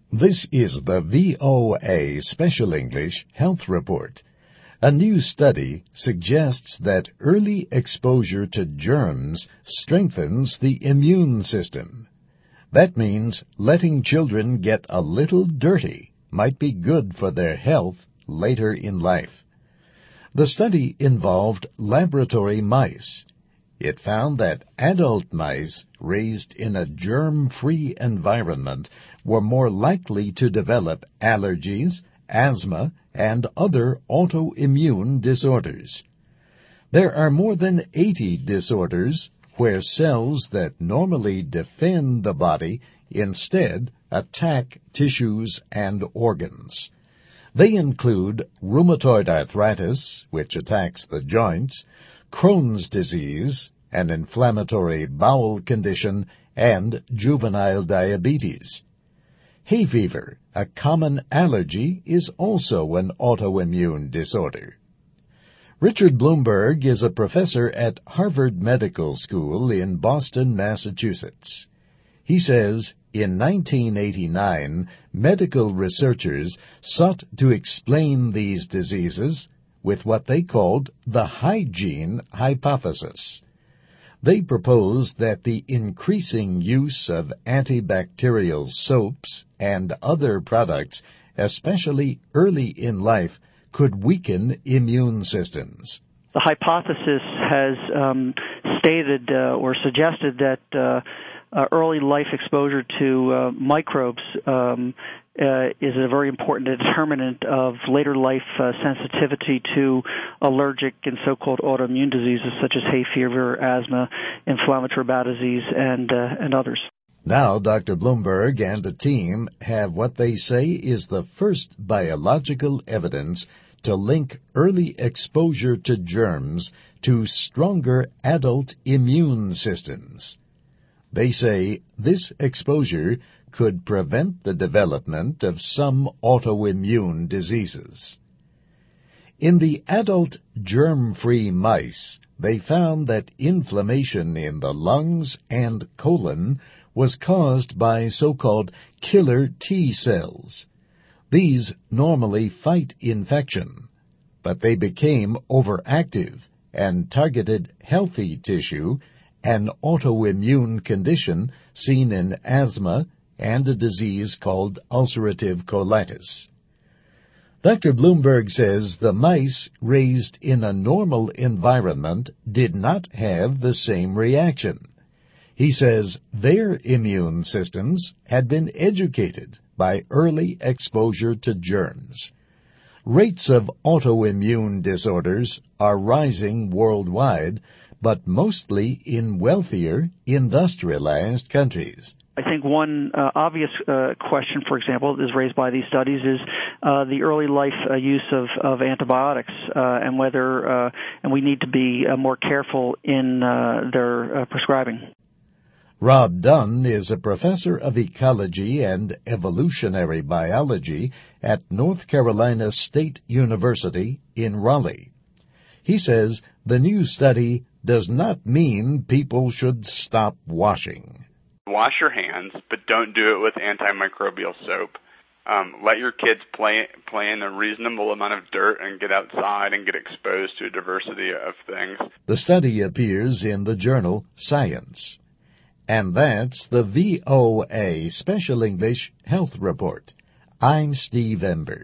This is the VOA Special English Health Report. A new study suggests that early exposure to germs strengthens the immune system. That means letting children get a little dirty might be good for their health later in life. The study involved laboratory mice. It found that adult mice raised in a germ-free environment were more likely to develop allergies, asthma, and other autoimmune disorders. There are more than 80 disorders where cells that normally defend the body instead attack tissues and organs. They include rheumatoid arthritis, which attacks the joints, Crohn's disease, an inflammatory bowel condition, and juvenile diabetes. Hay fever, a common allergy, is also an autoimmune disorder. Richard Bloomberg is a professor at Harvard Medical School in Boston, Massachusetts. He says, in 1989, medical researchers sought to explain these diseases with what they called the hygiene hypothesis. They proposed that the increasing use of antibacterial soaps and other products, especially early in life, could weaken immune systems. The hypothesis has stated or suggested that early life exposure to microbes is a very important determinant of later life sensitivity to allergic and so-called autoimmune diseases such as hay fever, asthma, inflammatory bowel disease, and others. Now, Dr. Bloomberg and a team have what they say is the first biological evidence to link early exposure to germs to stronger adult immune systems. They say this exposure could prevent the development of some autoimmune diseases. In the adult germ-free mice, they found that inflammation in the lungs and colon was caused by so-called killer T cells. These normally fight infection, but they became overactive and targeted healthy tissue, an autoimmune condition seen in asthma and a disease called ulcerative colitis. Dr. Bloomberg says the mice raised in a normal environment did not have the same reaction. He says their immune systems had been educated by early exposure to germs. Rates of autoimmune disorders are rising worldwide, but mostly in wealthier, industrialized countries. I think one obvious question, for example, is raised by these studies is the early life use of antibiotics and whether and we need to be more careful in their prescribing. Rob Dunn is a professor of ecology and evolutionary biology at North Carolina State University in Raleigh. He says the new study does not mean people should stop washing. Wash your hands, but don't do it with antimicrobial soap. Let your kids play in a reasonable amount of dirt and get outside and get exposed to a diversity of things. The study appears in the journal Science. And that's the VOA Special English Health Report. I'm Steve Ember.